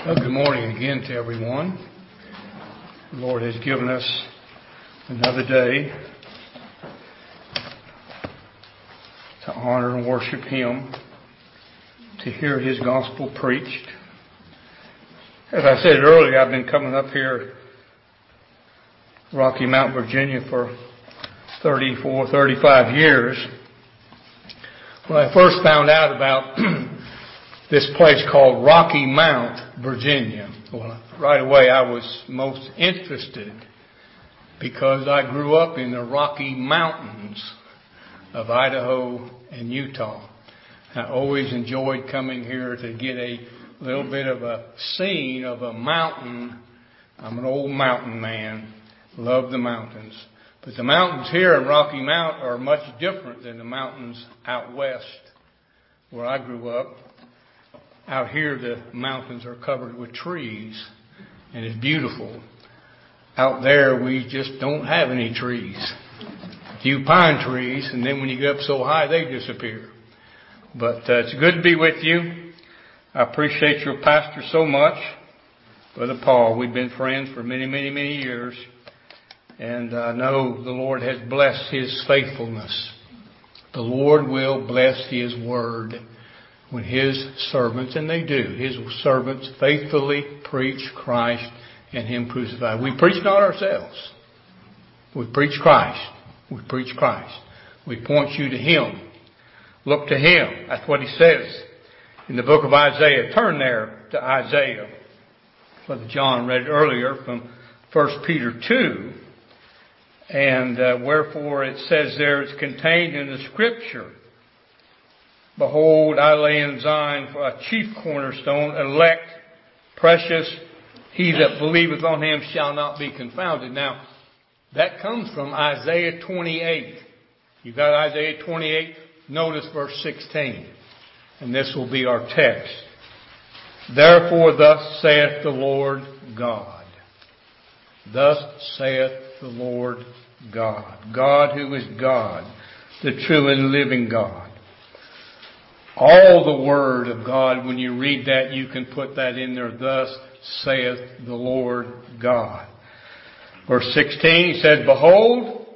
Well, good morning again to everyone. The Lord has given us another day to honor and worship Him, to hear His gospel preached. As I said earlier, I've been coming up here, Rocky Mount, Virginia, for 35 years. When I first found out about this place called Rocky Mount, Virginia, well, right away I was most interested because I grew up in the Rocky Mountains of Idaho and Utah. I always enjoyed coming here to get a little bit of a scene of a mountain. I'm an old mountain man, love the mountains. But the mountains here in Rocky Mount are much different than the mountains out west where I grew up. Out here, the mountains are covered with trees, and it's beautiful. Out there, we just don't have any trees. A few pine trees, and then when you get up so high, they disappear. But it's good to be with you. I appreciate your pastor so much, Brother Paul. We've been friends for many, many, many years, and I know the Lord has blessed His faithfulness. The Lord will bless His word when His servants, and they do, His servants faithfully preach Christ and Him crucified. We preach not ourselves. We preach Christ. We preach Christ. We point you to Him. Look to Him. That's what He says in the book of Isaiah. Turn there to Isaiah. Brother John read earlier from 1 Peter 2. And wherefore it says there, it's contained in the Scripture. Behold, I lay in Zion for a chief cornerstone, elect, precious. He that believeth on Him shall not be confounded. Now, that comes from Isaiah 28. You've got Isaiah 28. Notice verse 16. And this will be our text. Therefore, thus saith the Lord God. Thus saith the Lord God. God who is God, the true and living God. All the Word of God, when you read that, you can put that in there. Thus saith the Lord God. Verse 16, He said, Behold,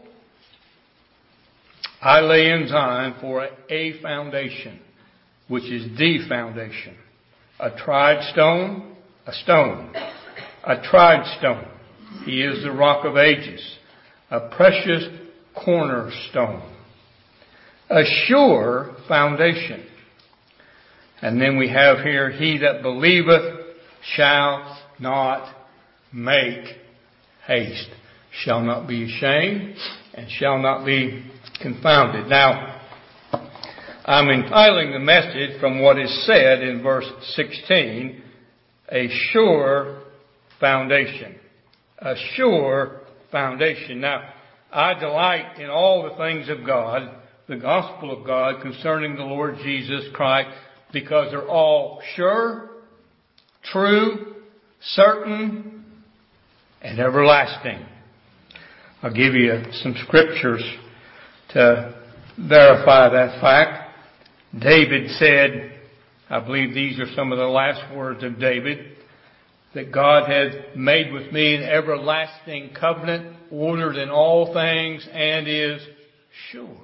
I lay in Zion for a foundation, which is the foundation. A tried stone, a stone. A tried stone. He is the rock of ages. A precious cornerstone. A sure foundation. And then we have here, He that believeth shall not make haste, shall not be ashamed, and shall not be confounded. Now, I'm entitling the message from what is said in verse 16, a sure foundation. A sure foundation. Now, I delight in all the things of God, the gospel of God concerning the Lord Jesus Christ, because they're all sure, true, certain, and everlasting. I'll give you some scriptures to verify that fact. David said, I believe these are some of the last words of David, that God had made with me an everlasting covenant, ordered in all things, and is sure.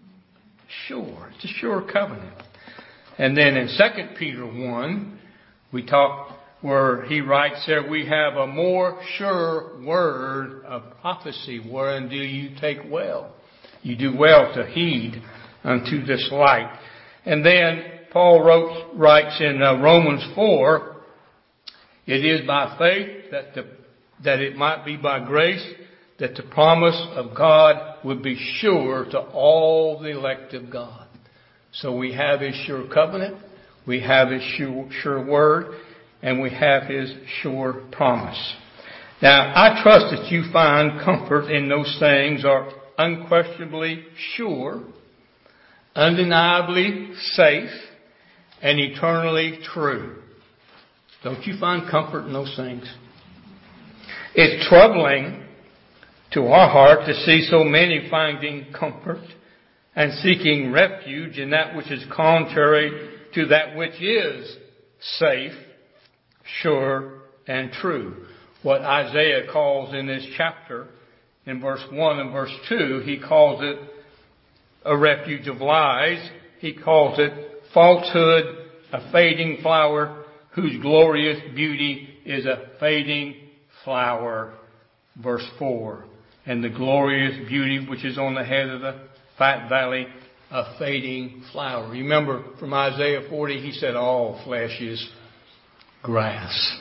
Sure. It's a sure covenant. And then in 2 Peter 1, we talk where he writes there, we have a more sure word of prophecy, wherein do you take well. You do well to heed unto this light. And then Paul writes in Romans 4, it is by faith that it might be by grace that the promise of God would be sure to all the elect of God. So we have His sure covenant, we have His sure word, and we have His sure promise. Now, I trust that you find comfort in those things are unquestionably sure, undeniably safe, and eternally true. Don't you find comfort in those things? It's troubling to our heart to see so many finding comfort and seeking refuge in that which is contrary to that which is safe, sure, and true. What Isaiah calls in this chapter, in verse 1 and verse 2, he calls it a refuge of lies. He calls it falsehood, a fading flower whose glorious beauty is a fading flower. Verse 4. And the glorious beauty which is on the head of the fat valley, a fading flower. Remember from Isaiah 40, he said all flesh is grass.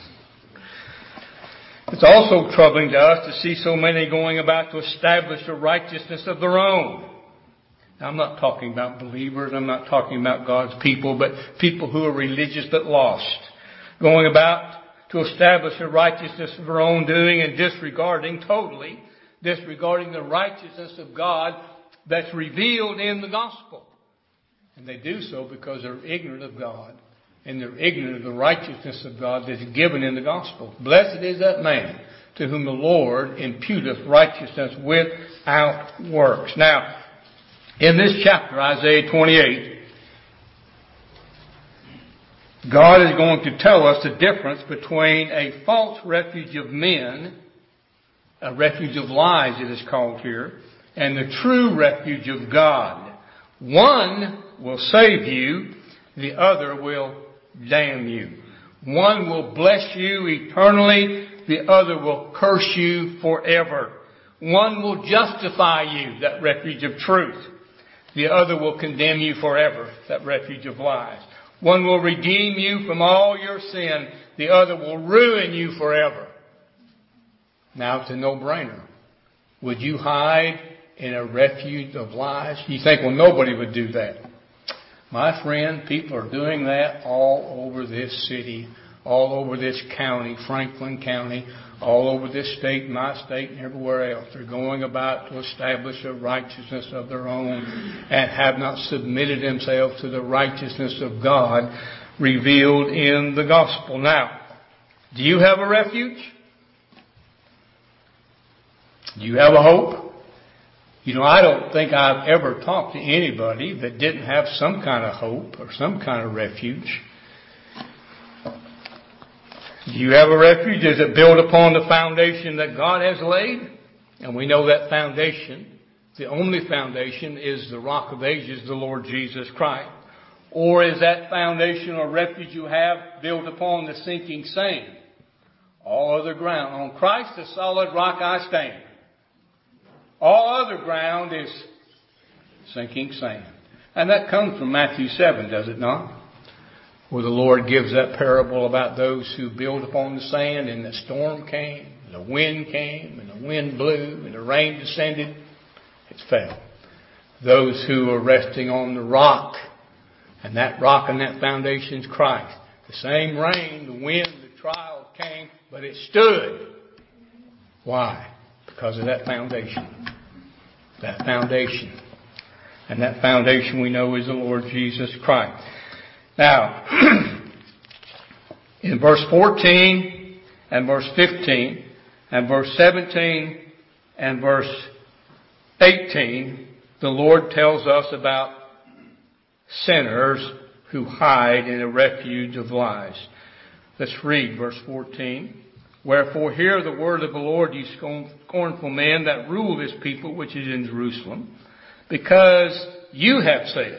It's also troubling to us to see so many going about to establish a righteousness of their own. Now, I'm not talking about believers. I'm not talking about God's people, but people who are religious but lost. Going about to establish a righteousness of their own doing and disregarding the righteousness of God that's revealed in the gospel. And they do so because they're ignorant of God. And they're ignorant of the righteousness of God that is given in the gospel. Blessed is that man to whom the Lord imputeth righteousness without works. Now, in this chapter, Isaiah 28, God is going to tell us the difference between a false refuge of men, a refuge of lies it is called here, and the true refuge of God. One will save you, the other will damn you. One will bless you eternally, the other will curse you forever. One will justify you, that refuge of truth. The other will condemn you forever, that refuge of lies. One will redeem you from all your sin, the other will ruin you forever. Now it's a no-brainer. Would you hide in a refuge of lies? You think, well, nobody would do that. My friend, people are doing that all over this city, all over this county, Franklin County, all over this state, my state, and everywhere else. They're going about to establish a righteousness of their own and have not submitted themselves to the righteousness of God revealed in the gospel. Now, do you have a refuge? Do you have a hope? You know, I don't think I've ever talked to anybody that didn't have some kind of hope or some kind of refuge. Do you have a refuge? Is it built upon the foundation that God has laid? And we know that foundation, the only foundation, is the Rock of Ages, the Lord Jesus Christ. Or is that foundation or refuge you have built upon the sinking sand? All other ground. On Christ, the solid rock I stand. All other ground is sinking sand. And that comes from Matthew 7, does it not? Where the Lord gives that parable about those who build upon the sand and the storm came, and the wind came, and the wind blew, and the rain descended. It fell. Those who are resting on the rock, and that rock and that foundation is Christ. The same rain, the wind, the trials came, but it stood. Why? Because of that foundation. That foundation. And that foundation we know is the Lord Jesus Christ. Now, in verse 14 and verse 15 and verse 17 and verse 18, the Lord tells us about sinners who hide in a refuge of lies. Let's read verse 14. Wherefore hear the word of the Lord, ye scornful men that rule this people which is in Jerusalem, because you have said,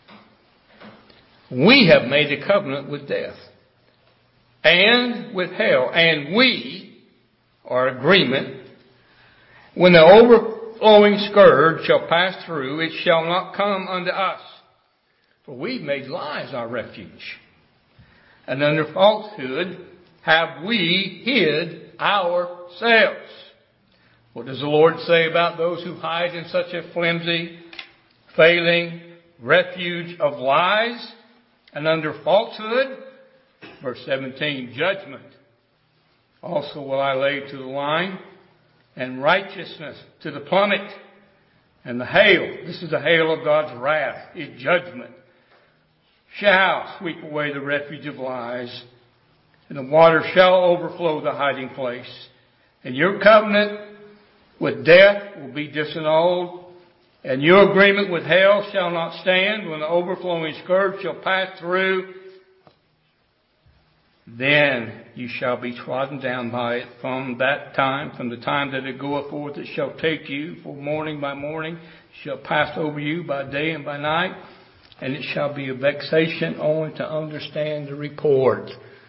we have made a covenant with death and with hell, and we, our agreement, when the overflowing scourge shall pass through, it shall not come unto us. For we've made lies our refuge, and under falsehood have we hid ourselves. What does the Lord say about those who hide in such a flimsy, failing refuge of lies and under falsehood? Verse 17, judgment also will I lay to the line, and righteousness to the plummet, and the hail, this is the hail of God's wrath, is judgment, shall sweep away the refuge of lies, and the water shall overflow the hiding place. And your covenant with death will be disannulled, and your agreement with hell shall not stand when the overflowing scourge shall pass through. then you shall be trodden down by it from that time, from the time that it goeth forth, it shall take you, for morning by morning shall pass over you by day and by night, and it shall be a vexation only to understand the report.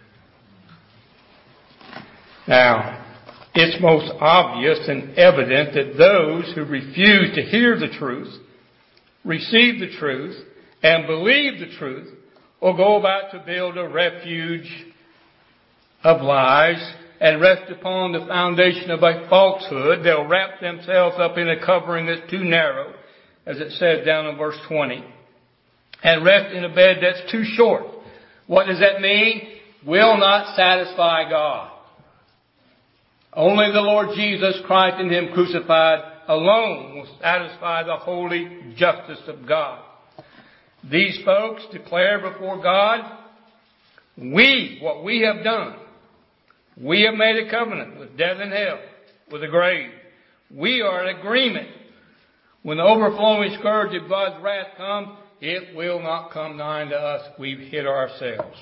Now, it's most obvious and evident that those who refuse to hear the truth, receive the truth, and believe the truth will go about to build a refuge of lies and rest upon the foundation of a falsehood. They'll wrap themselves up in a covering that's too narrow, as it says down in verse 20, and rest in a bed that's too short. What does that mean? Will not satisfy God. Only the Lord Jesus Christ and Him crucified alone will satisfy the holy justice of God. These folks declare before God, what we have done, we have made a covenant with death and hell, with the grave. We are in agreement. When the overflowing scourge of God's wrath comes, it will not come nigh to us. We've hid ourselves.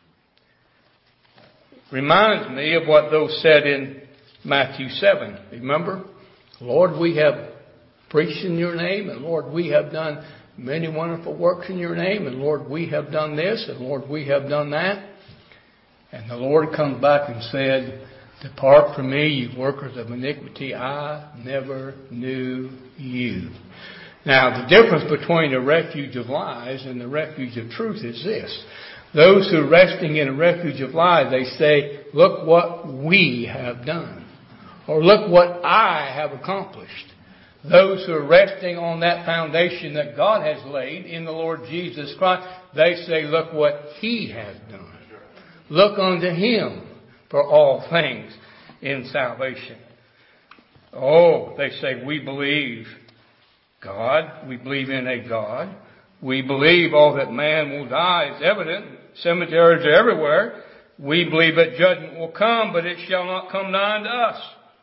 Reminds me of what those said in Matthew 7. Remember? Lord, we have preached in your name, and Lord, we have done many wonderful works in your name, and Lord, we have done this, and Lord, we have done that. And the Lord comes back and said, depart from me, you workers of iniquity, I never knew you. Now, the difference between the refuge of lies and the refuge of truth is this. Those who are resting in a refuge of lies, they say, look what we have done. Or look what I have accomplished. Those who are resting on that foundation that God has laid in the Lord Jesus Christ, they say, look what He has done. Look unto Him for all things in salvation. Oh, they say, we believe God. We believe in a God. We believe all that man will die is evident. Cemeteries are everywhere. We believe that judgment will come, but it shall not come nigh unto us.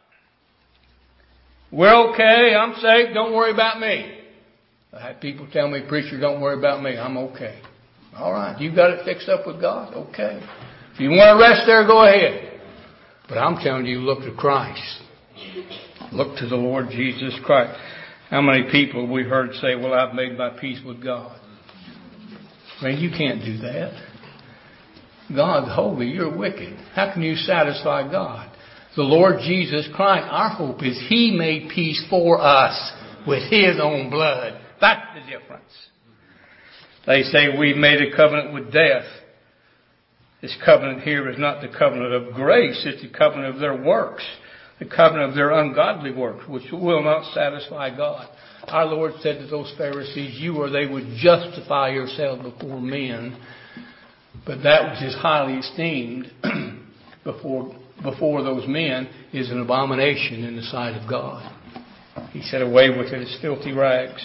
We're okay. I'm safe. Don't worry about me. I had people tell me, preacher, don't worry about me. I'm okay. All right. You got it fixed up with God? Okay. If you want to rest there, go ahead. But I'm telling you, look to Christ. Look to the Lord Jesus Christ. How many people we heard say, well, I've made my peace with God. I mean, you can't do that. God's holy. You're wicked. How can you satisfy God? The Lord Jesus Christ, our hope is He made peace for us with His own blood. That's the difference. They say we've made a covenant with death. This covenant here is not the covenant of grace. It's the covenant of their works. The covenant of their ungodly works, which will not satisfy God. Our Lord said to those Pharisees, you or they would justify yourselves before men, but that which is highly esteemed before those men is an abomination in the sight of God. He said, away with it, it's filthy rags.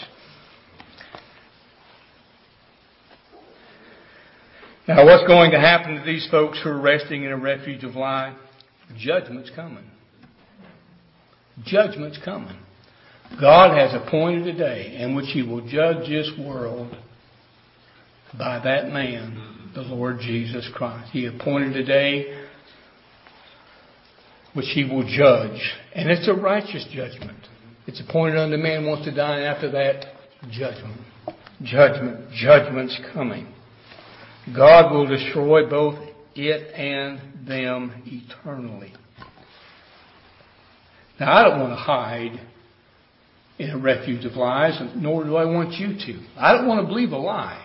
Now, what's going to happen to these folks who are resting in a refuge of lie? Judgment's coming. Judgment's coming. God has appointed a day in which He will judge this world by that man, the Lord Jesus Christ. He appointed a day which He will judge. And it's a righteous judgment. It's appointed unto man once to die, and after that, judgment. Judgment's coming. God will destroy both it and them eternally. Now, I don't want to hide in a refuge of lies, nor do I want you to. I don't want to believe a lie.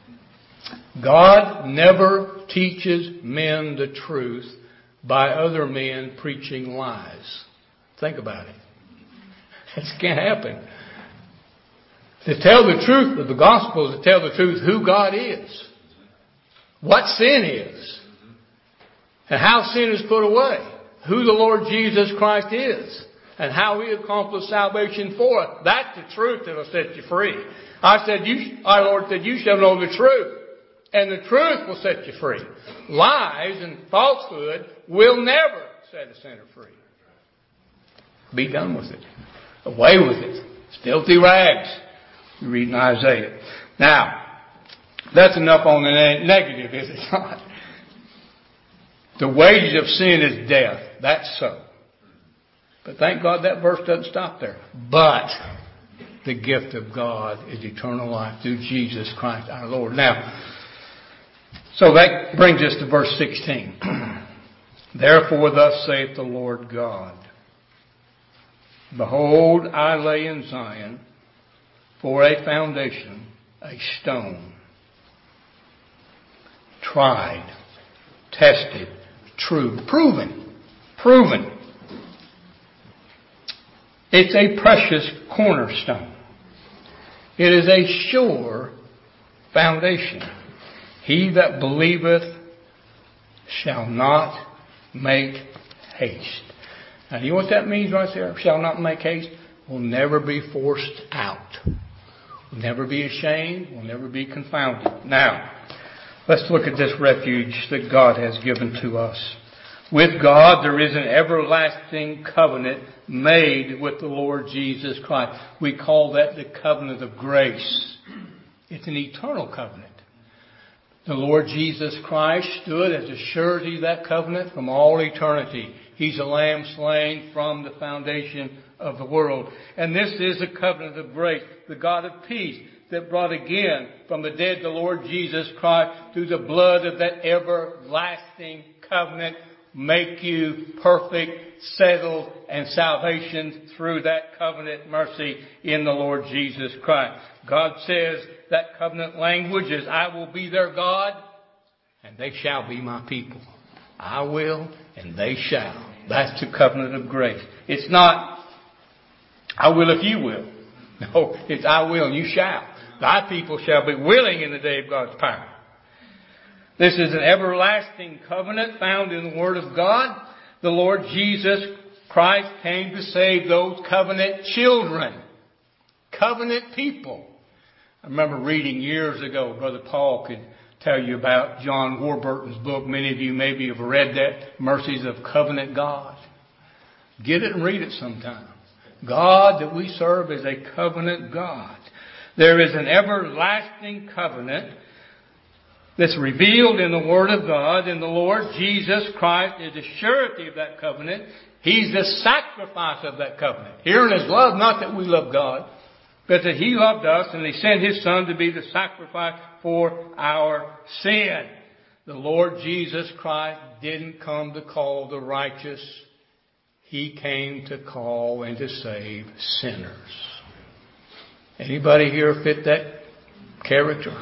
God never teaches men the truth by other men preaching lies. Think about it. This can't happen. To tell the truth of the gospel is to tell the truth who God is, what sin is, and how sin is put away, who the Lord Jesus Christ is, and how He accomplished salvation for us. That's the truth that will set you free. Our Lord said, you shall know the truth, and the truth will set you free. Lies and falsehood will never set a sinner free. Be done with it. Away with it. It's filthy rags. You read in Isaiah. Now, that's enough on the negative, is it not? The wages of sin is death. That's so. But thank God that verse doesn't stop there. But the gift of God is eternal life through Jesus Christ our Lord. Now, so that brings us to verse 16. Therefore thus saith the Lord God, Behold, I lay in Zion for a foundation, a stone, tried, tested, true, proven. It's a precious cornerstone. It is a sure foundation. He that believeth shall not make haste. Now, you know what that means right there? Shall not make haste. Will never be forced out. Will never be ashamed. Will never be confounded. Now, let's look at this refuge that God has given to us. With God, there is an everlasting covenant made with the Lord Jesus Christ. We call that the covenant of grace. It's an eternal covenant. The Lord Jesus Christ stood as a surety of that covenant from all eternity. He's a lamb slain from the foundation of the world. And this is a covenant of grace, the God of peace that brought again from the dead the Lord Jesus Christ through the blood of that everlasting covenant, make you perfect, settled, and salvation through that covenant mercy in the Lord Jesus Christ. God says that covenant language is, I will be their God, and they shall be my people. I will, and they shall. That's the covenant of grace. It's not, I will if you will. No, it's I will and you shall. Thy people shall be willing in the day of God's power. This is an everlasting covenant found in the Word of God. The Lord Jesus Christ came to save those covenant children. Covenant people. I remember reading years ago, Brother Paul could tell you about John Warburton's book. Many of you maybe have read that, Mercies of Covenant God. Get it and read it sometime. God that we serve is a covenant God. There is an everlasting covenant that's revealed in the Word of God, and the Lord Jesus Christ is the surety of that covenant. He's the sacrifice of that covenant. Here in His love, not that we love God, but that He loved us and He sent His Son to be the sacrifice for our sin. The Lord Jesus Christ didn't come to call the righteous. He came to call and to save sinners. Anybody here fit that character?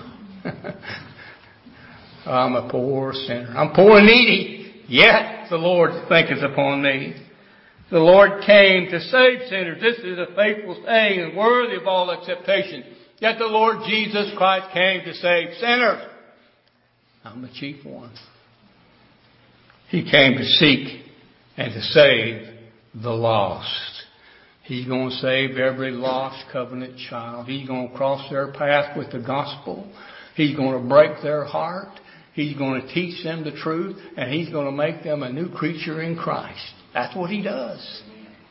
I'm a poor sinner. I'm poor and needy, yet the Lord thinketh upon me. The Lord came to save sinners. This is a faithful saying and worthy of all acceptation. Yet the Lord Jesus Christ came to save sinners. I'm the chief one. He came to seek and to save the lost. He's going to save every lost covenant child. He's going to cross their path with the gospel. He's going to break their heart. He's going to teach them the truth. And He's going to make them a new creature in Christ. That's what He does.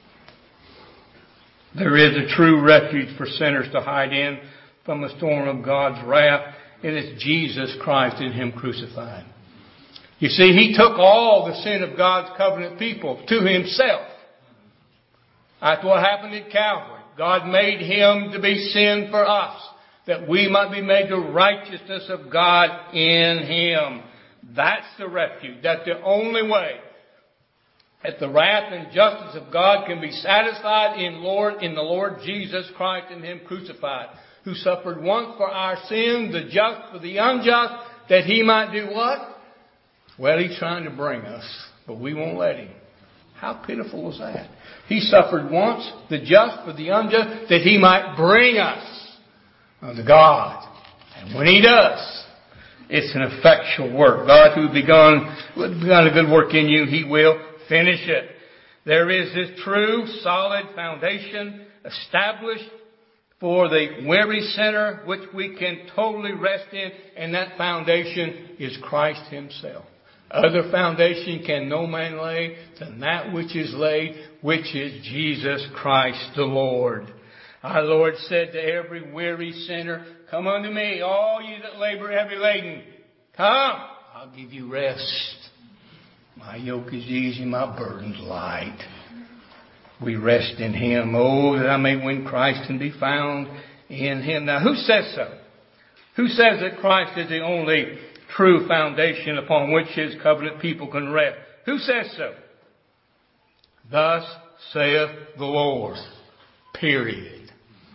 There is a true refuge for sinners to hide in from the storm of God's wrath. It is Jesus Christ and Him crucified. You see, He took all the sin of God's covenant people to Himself. That's what happened at Calvary. God made Him to be sin for us, that we might be made the righteousness of God in Him. That's the refuge. That's the only way that the wrath and justice of God can be satisfied in the Lord Jesus Christ and Him crucified, who suffered once for our sins, the just for the unjust, that He might do what? Well, He's trying to bring us, but we won't let Him. How pitiful is that? He suffered once, the just for the unjust, that He might bring us unto God. And when He does, it's an effectual work. God who begun a good work in you, He will finish it. There is this true, solid foundation established for the weary sinner, which we can totally rest in, and that foundation is Christ Himself. Other foundation can no man lay than that which is laid, which is Jesus Christ the Lord. Our Lord said to every weary sinner, come unto me, all you that labor heavy laden. Come, I'll give you rest. My yoke is easy, my burden's light. We rest in Him. Oh, that I may win Christ and be found in Him. Now, who says so? Who says that Christ is the only true foundation upon which His covenant people can rest? Who says so? Thus saith the Lord. Period.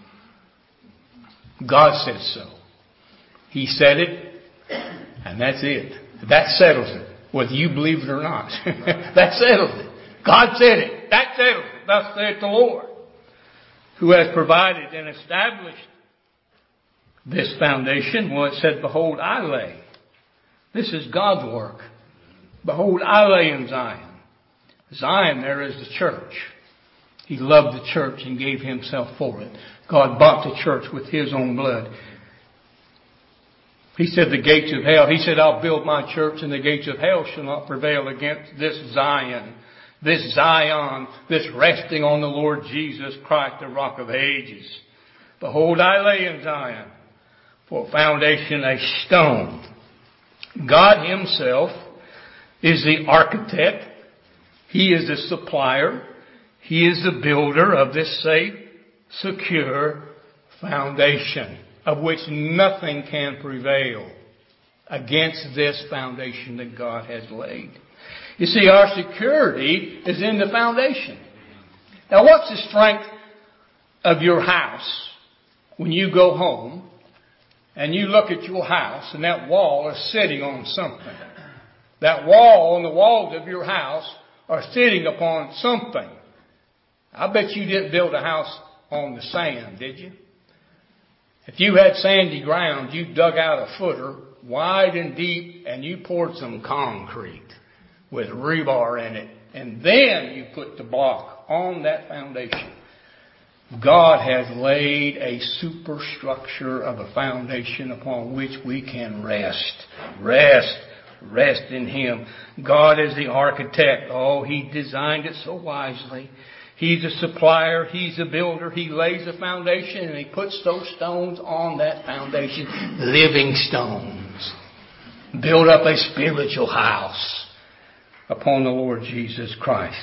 God says so. He said it, and that's it. That settles it. Whether you believe it or not. That settles it. God said it. That settles it. Thus saith the Lord. Who has provided and established this foundation? Well, it said, behold, I lay. This is God's work. Behold, I lay in Zion. Zion there is the church. He loved the church and gave Himself for it. God bought the church with His own blood. He said the gates of hell, He said, I'll build my church and the gates of hell shall not prevail against this Zion, this resting on the Lord Jesus Christ, the rock of ages. Behold, I lay in Zion for foundation a stone. God Himself is the architect. He is the supplier. He is the builder of this safe, secure foundation, of which nothing can prevail against this foundation that God has laid. You see, our security is in the foundation. Now, what's the strength of your house when you go home and you look at your house and that wall is sitting on something? That wall and the walls of your house are sitting upon something. I bet you didn't build a house on the sand, did you? If you had sandy ground, you dug out a footer wide and deep and you poured some concrete with rebar in it. And then you put the block on that foundation. God has laid a superstructure of a foundation upon which we can rest. Rest in Him. God is the architect. Oh, He designed it so wisely. He's a supplier. He's a builder. He lays a foundation and He puts those stones on that foundation. Living stones. Build up a spiritual house upon the Lord Jesus Christ.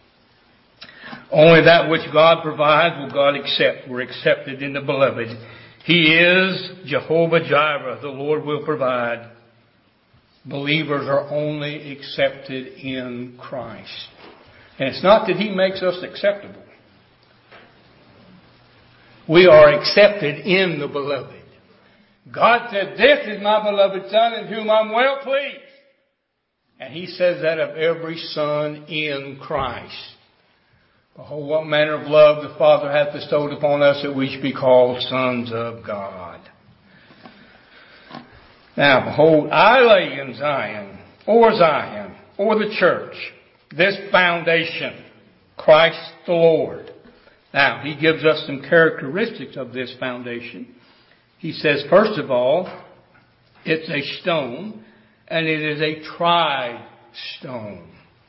Only that which God provides will God accept. We're accepted in the beloved. He is Jehovah Jireh. The Lord will provide. Believers are only accepted in Christ. And it's not that He makes us acceptable. We are accepted in the beloved. God said, this is my beloved Son in whom I'm well pleased. And He says that of every son in Christ. Behold, what manner of love the Father hath bestowed upon us that we should be called sons of God. Now, behold, I lay in Zion, or the church, this foundation, Christ the Lord. Now, He gives us some characteristics of this foundation. He says, first of all, it's a stone, and it is a tried stone.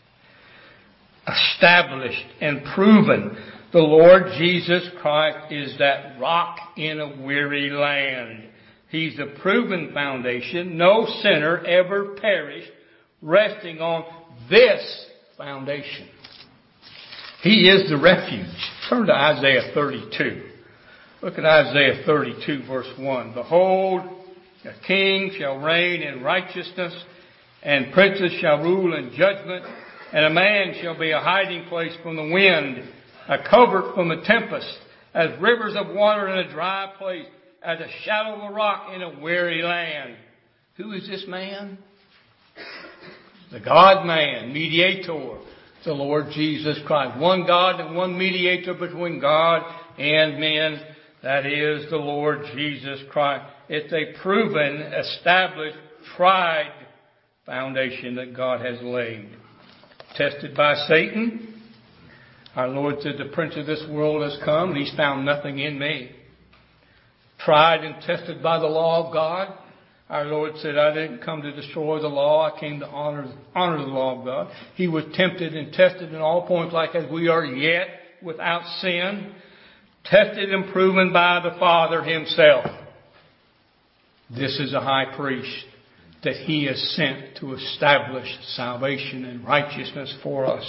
Established and proven. The Lord Jesus Christ is that rock in a weary land. He's a proven foundation. No sinner ever perished resting on this foundation. He is the refuge. Turn to Isaiah 32. Look at Isaiah 32 verse 1. Behold, a king shall reign in righteousness, and princes shall rule in judgment, and a man shall be a hiding place from the wind, a covert from the tempest, as rivers of water in a dry place, as a shadow of a rock in a weary land. Who is this man? The God-man, mediator, the Lord Jesus Christ. One God and one mediator between God and men. That is the Lord Jesus Christ. It's a proven, established, tried foundation that God has laid. Tested by Satan. Our Lord said, the prince of this world has come, and he's found nothing in me. Tried and tested by the law of God. Our Lord said, I didn't come to destroy the law. I came to honor the law of God. He was tempted and tested in all points like as we are, yet without sin. Tested and proven by the Father Himself. This is a high priest that He is sent to establish salvation and righteousness for us.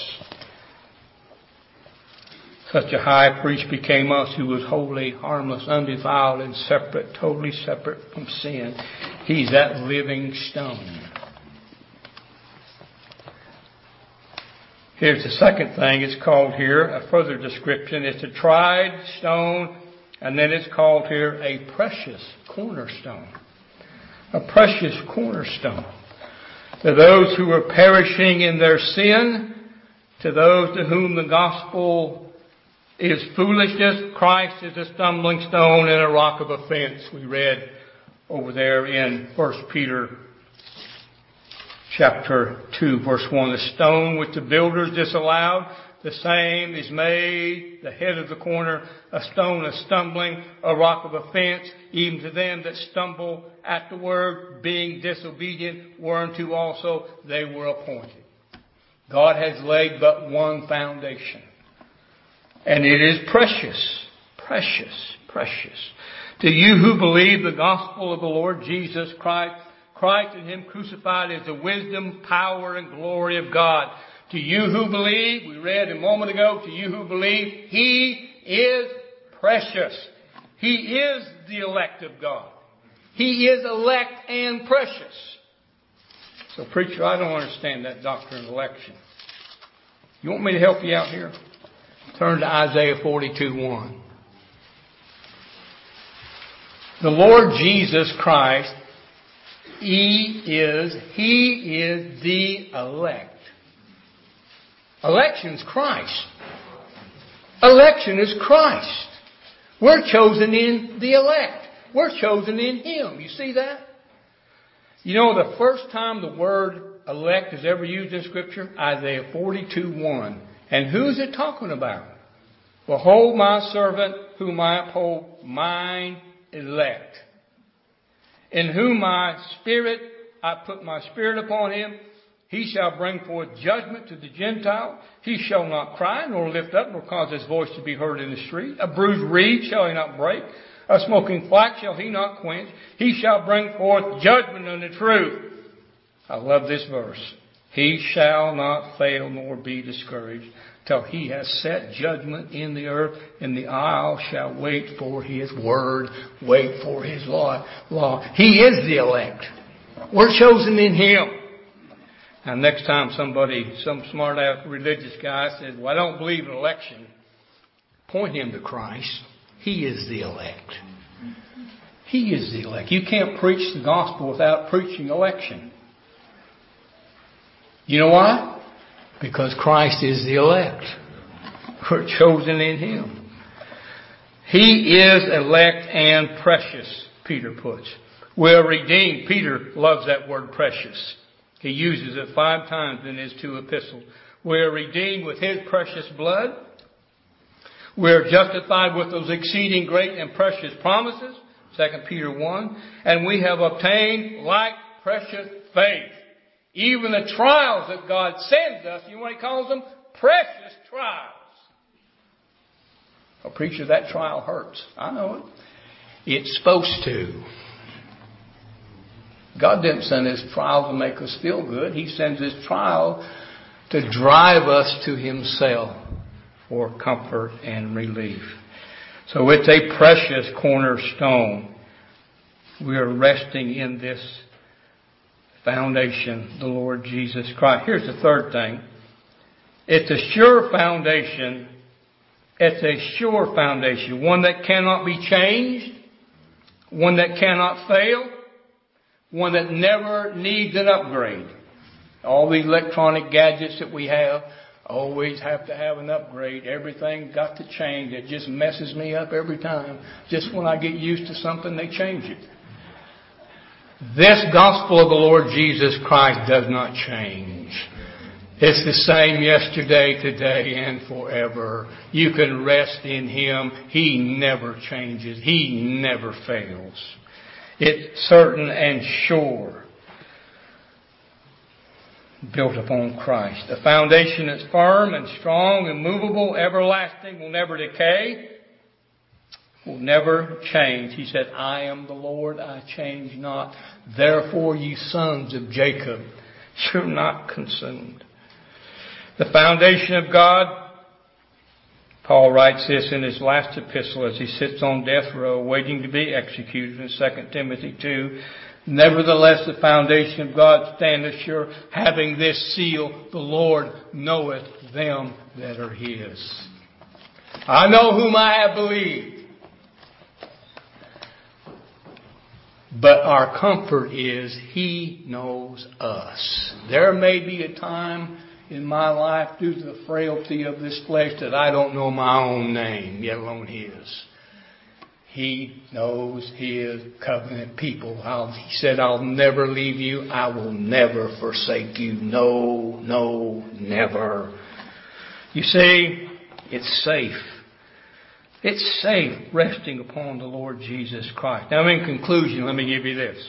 Such a high priest became us, who was holy, harmless, undefiled, and separate, totally separate from sin. He's that living stone. Here's the second thing it's called here, a further description. It's a tried stone, and then it's called here a precious cornerstone. A precious cornerstone. To those who are perishing in their sin, to those to whom the gospel is foolishness, Christ is a stumbling stone and a rock of offense. We read over there in 1 Peter chapter 2, verse 1. The stone which the builders disallowed, the same is made the head of the corner, a stone of stumbling, a rock of offense, even to them that stumble at the word, being disobedient, whereunto also they were appointed. God has laid but one foundation. And it is precious, precious, precious. To you who believe the gospel of the Lord Jesus Christ, Christ and Him crucified is the wisdom, power, and glory of God. To you who believe, we read a moment ago, to you who believe, He is precious. He is the elect of God. He is elect and precious. So preacher, I don't understand that doctrine of election. You want me to help you out here? Turn to Isaiah 42:1. The Lord Jesus Christ, He is the elect. Election's Christ. Election is Christ. We're chosen in the elect. We're chosen in Him. You see that? You know, the first time the word elect is ever used in Scripture, Isaiah 42:1. And who's it talking about? Behold my servant whom I uphold, mine elect. In whom I put my spirit upon him. He shall bring forth judgment to the Gentile. He shall not cry, nor lift up, nor cause his voice to be heard in the street. A bruised reed shall he not break. A smoking flax shall he not quench. He shall bring forth judgment unto truth. I love this verse. He shall not fail nor be discouraged till He has set judgment in the earth, and the isle shall wait for His word, wait for His law. He is the elect. We're chosen in Him. Now next time some smart ass religious guy says, well, I don't believe in election, point him to Christ. He is the elect. He is the elect. You can't preach the gospel without preaching election. You know why? Because Christ is the elect. We're chosen in Him. He is elect and precious, Peter puts. We're redeemed. Peter loves that word precious. He uses it 5 times in his 2 epistles. We're redeemed with His precious blood. We're justified with those exceeding great and precious promises, 2 Peter 1. And we have obtained like precious faith. Even the trials that God sends us, you know what He calls them? Precious trials. Oh, preacher, that trial hurts. I know it. It's supposed to. God didn't send His trial to make us feel good. He sends His trial to drive us to Himself for comfort and relief. So it's a precious cornerstone. We are resting in this foundation, the Lord Jesus Christ. Here's the third thing. It's a sure foundation. It's a sure foundation. One that cannot be changed. One that cannot fail. One that never needs an upgrade. All these electronic gadgets that we have always have to have an upgrade. Everything got to change. It just messes me up every time. Just when I get used to something, they change it. This gospel of the Lord Jesus Christ does not change. It's the same yesterday, today, and forever. You can rest in Him. He never changes. He never fails. It's certain and sure. Built upon Christ. A foundation that's firm and strong, immovable, everlasting, will never decay. will never change. He said, I am the Lord, I change not. Therefore, ye sons of Jacob, you're not consumed. The foundation of God, Paul writes this in his last epistle as he sits on death row waiting to be executed in 2 Timothy 2. Nevertheless, the foundation of God standeth sure, having this seal, the Lord knoweth them that are His. I know whom I have believed. But our comfort is He knows us. There may be a time in my life due to the frailty of this flesh that I don't know my own name, yet alone His. He knows His covenant people. He said, I'll never leave you. I will never forsake you. No, no, never. You see, it's safe. It's safe resting upon the Lord Jesus Christ. Now, in conclusion, let me give you this.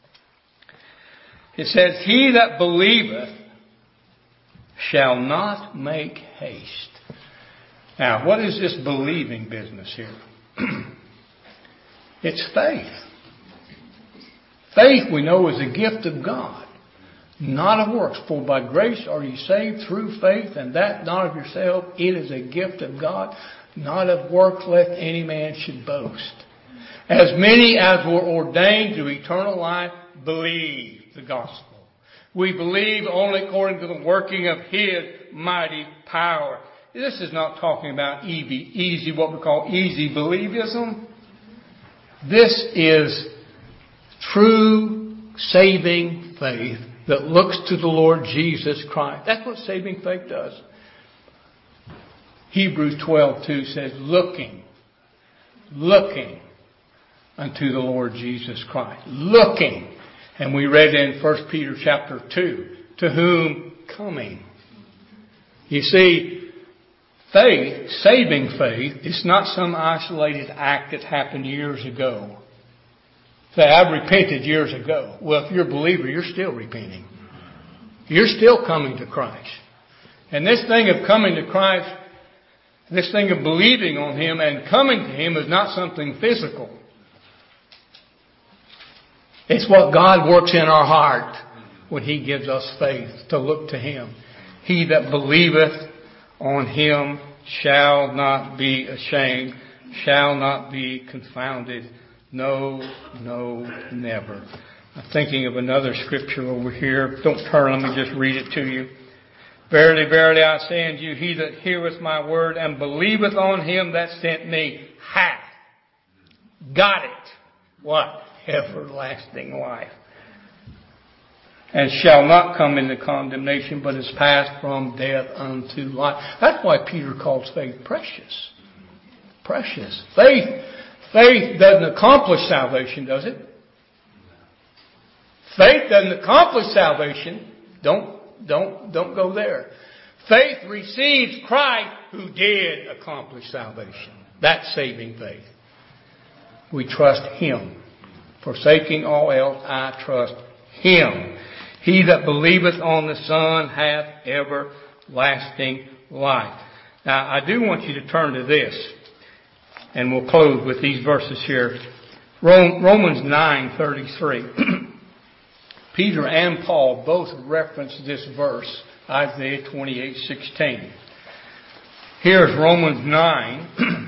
It says, He that believeth shall not make haste. Now, what is this believing business here? It's faith. Faith, we know, is a gift of God, not of works. For by grace are you saved through faith, and that not of yourself. It is a gift of God, not of works, lest any man should boast. As many as were ordained to eternal life believe the gospel. We believe only according to the working of His mighty power. This is not talking about easy, what we call easy believism. This is true saving faith that looks to the Lord Jesus Christ. That's what saving faith does. Hebrews 12:2 says, looking unto the Lord Jesus Christ. Looking. And we read in 1 Peter chapter 2, to whom coming. You see, faith, saving faith, is not some isolated act that happened years ago. Say, I've repented years ago. Well, if you're a believer, you're still repenting. You're still coming to Christ. And this thing of coming to Christ, this thing of believing on Him and coming to Him is not something physical. It's what God works in our heart when He gives us faith to look to Him. He that believeth on Him shall not be ashamed, shall not be confounded. No, no, never. I'm thinking of another scripture over here. Don't turn, let me just read it to you. Verily, verily, I say unto you, he that heareth my word and believeth on Him that sent me hath got it. What? Everlasting life. And shall not come into condemnation, but is passed from death unto life. That's why Peter calls faith precious. Precious. Faith doesn't accomplish salvation, does it? Faith doesn't accomplish salvation. Don't go there. Faith receives Christ who did accomplish salvation. That's saving faith. We trust Him. Forsaking all else, I trust Him. He that believeth on the Son hath everlasting life. Now, I do want you to turn to this, and we'll close with these verses here. Romans 9:33. Peter and Paul both reference this verse, Isaiah 28:16. Here's Romans 9,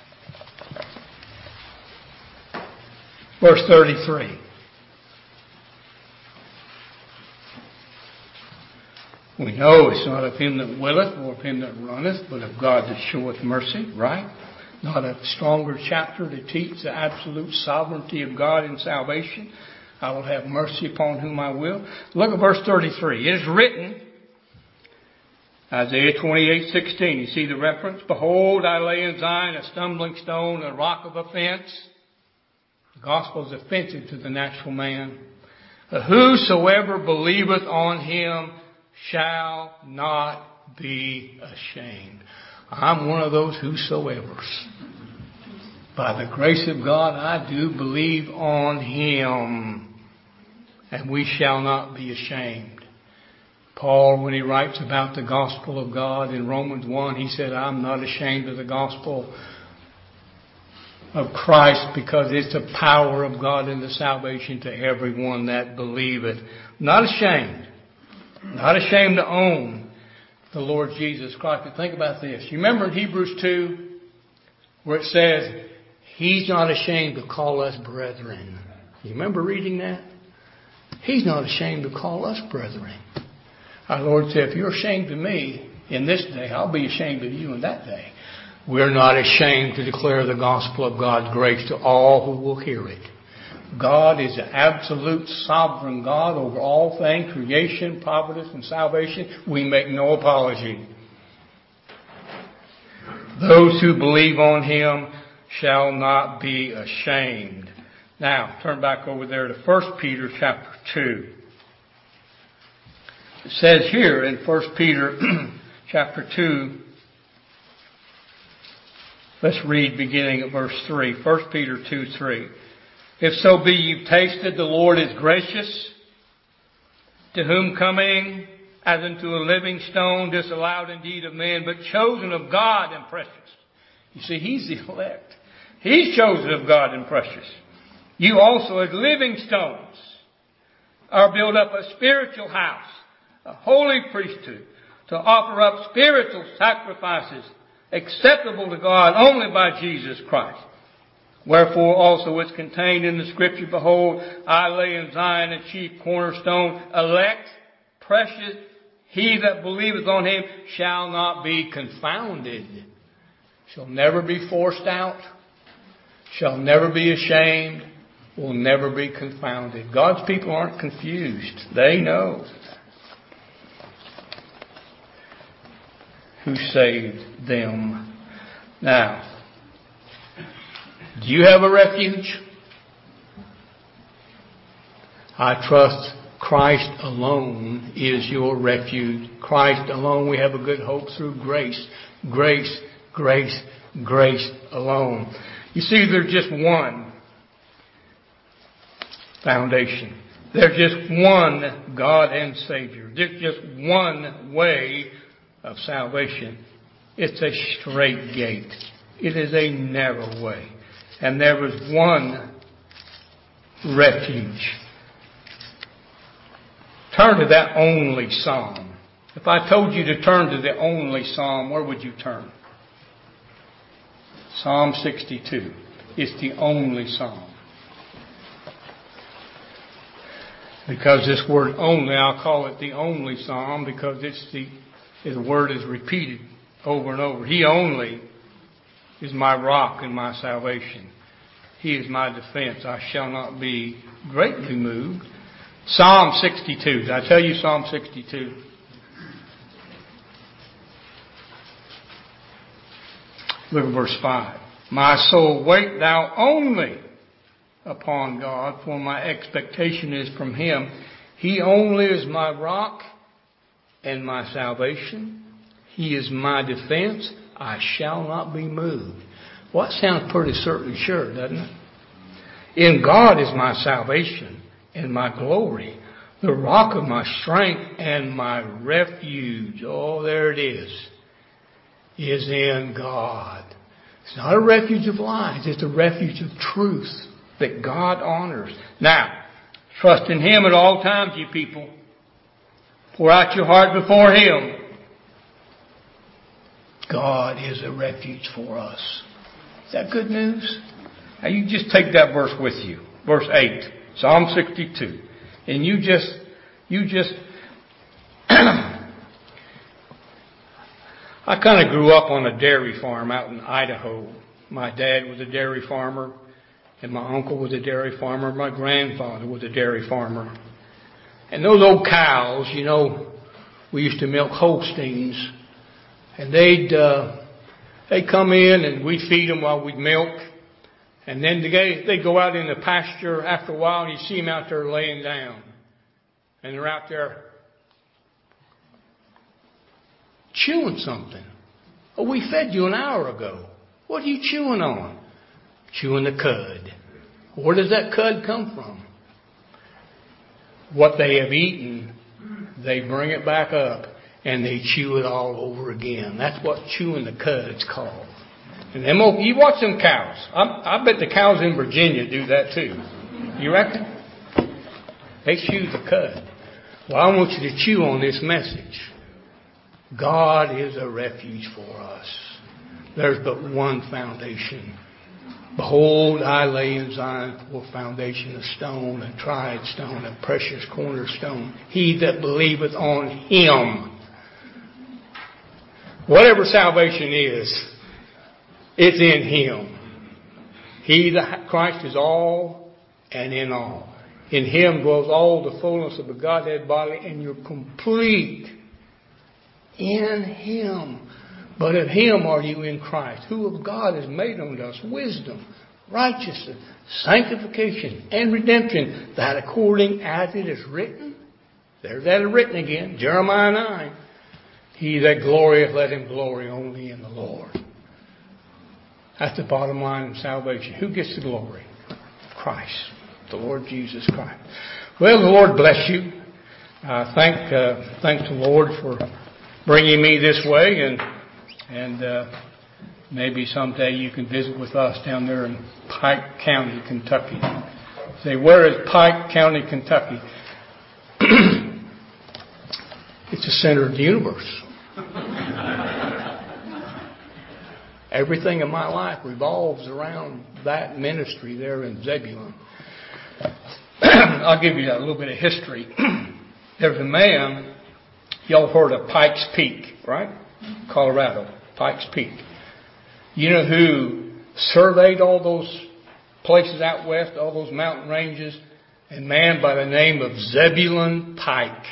verse 33. We know it's not of him that willeth, nor of him that runneth, but of God that showeth mercy, right? Not a stronger chapter to teach the absolute sovereignty of God in salvation. I will have mercy upon whom I will. Look at verse 33. It is written, Isaiah 28:16. You see the reference? Behold, I lay in Zion a stumbling stone, a rock of offense. The gospel is offensive to the natural man. Whosoever believeth on Him shall not be ashamed. I'm one of those whosoevers. By the grace of God, I do believe on Him. And we shall not be ashamed. Paul, when he writes about the gospel of God in Romans 1, he said, I'm not ashamed of the gospel. of Christ, because it's the power of God in the salvation to everyone that believeth. Not ashamed. Not ashamed to own the Lord Jesus Christ. But think about this. You remember in Hebrews 2 where it says, He's not ashamed to call us brethren. You remember reading that? He's not ashamed to call us brethren. Our Lord said, if you're ashamed of me in this day, I'll be ashamed of you in that day. We're not ashamed to declare the gospel of God's grace to all who will hear it. God is the absolute sovereign God over all things, creation, providence, and salvation. We make no apology. Those who believe on Him shall not be ashamed. Now, turn back over there to 1 Peter chapter 2. It says here in 1 Peter chapter 2, let's read beginning at verse 3. 1 Peter 2:3. If so be you've tasted the Lord is gracious, to whom coming as unto a living stone, disallowed indeed of men, but chosen of God and precious. You see, He's the elect. He's chosen of God and precious. You also as living stones are built up a spiritual house, a holy priesthood, to offer up spiritual sacrifices acceptable to God only by Jesus Christ. Wherefore also it's contained in the Scripture, behold, I lay in Zion a chief cornerstone, elect, precious. He that believeth on Him shall not be confounded. Shall never be forced out. Shall never be ashamed. Will never be confounded. God's people aren't confused. They know who saved them. Now, do you have a refuge? I trust Christ alone is your refuge. Christ alone. We have a good hope through grace. Grace, grace, grace alone. You see, there's just one foundation. There's just one God and Savior. There's just one way of salvation. It's a straight gate. It is a narrow way. And there is one refuge. Turn to that only psalm. If I told you to turn to the only psalm, where would you turn? Psalm 62. It's the only psalm. Because this word only, I'll call it the only psalm, because the word is repeated over and over. He only is my rock and my salvation. He is my defense. I shall not be greatly moved. Psalm 62. Did I tell you Psalm 62? Look at verse 5. My soul, wait thou only upon God, for my expectation is from Him. He only is my rock and my salvation. He is my defense. I shall not be moved. Well, that sounds pretty certain sure, doesn't it? In God is my salvation and my glory, the rock of my strength and my refuge. Oh, there it is in God. It's not a refuge of lies. It's a refuge of truth that God honors. Now, trust in Him at all times, you people. Pour out your heart before Him. God is a refuge for us. Is that good news? Now you just take that verse with you. Verse 8. Psalm 62. And you just I kind of grew up on a dairy farm out in Idaho. My dad was a dairy farmer, and my uncle was a dairy farmer. My grandfather was a dairy farmer. And those old cows, you know, we used to milk Holsteins, and they'd come in and we'd feed them while we'd milk. And then they'd go out in the pasture after a while, and you'd see them out there laying down. And they're out there chewing something. Oh, we fed you an hour ago. What are you chewing on? Chewing the cud. Where does that cud come from? What they have eaten, they bring it back up and they chew it all over again. That's what chewing the cud is called. And you watch them cows. I bet the cows in Virginia do that too. You reckon? They chew the cud. Well, I want you to chew on this message. God is a refuge for us. There's but one foundation. Behold, I lay in Zion for a foundation, a stone, a tried stone, a precious cornerstone. He that believeth on Him. Whatever salvation is, it's in Him. Christ is all and in all. In Him dwells all the fullness of the Godhead bodily, and you're complete in Him. But of Him are you in Christ, who of God has made unto us wisdom, righteousness, sanctification, and redemption, that according as it is written. There's that written again, Jeremiah 9. He that glorieth, let him glory only in the Lord. That's the bottom line of salvation. Who gets the glory? Christ, the Lord Jesus Christ. Well, the Lord bless you. Thanks the Lord for bringing me this way, and maybe someday you can visit with us down there in Pike County, Kentucky. Say, where is Pike County, Kentucky? It's the center of the universe. Everything in my life revolves around that ministry there in Zebulon. I'll give you a little bit of history. There's a man, y'all heard of Pikes Peak, right? Colorado, Pikes Peak. You know who surveyed all those places out west, all those mountain ranges? A man by the name of Zebulon Pike.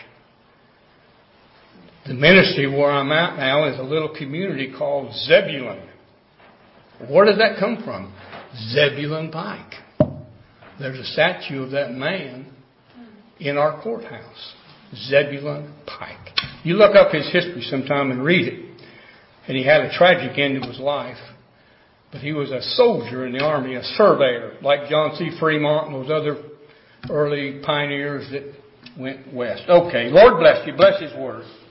The ministry where I'm at now is a little community called Zebulon. Where does that come from? Zebulon Pike. There's a statue of that man in our courthouse. Zebulon Pike. You look up his history sometime and read it. And he had a tragic end to his life. But he was a soldier in the army, a surveyor, like John C. Fremont and those other early pioneers that went west. Okay, Lord bless you. Bless His word.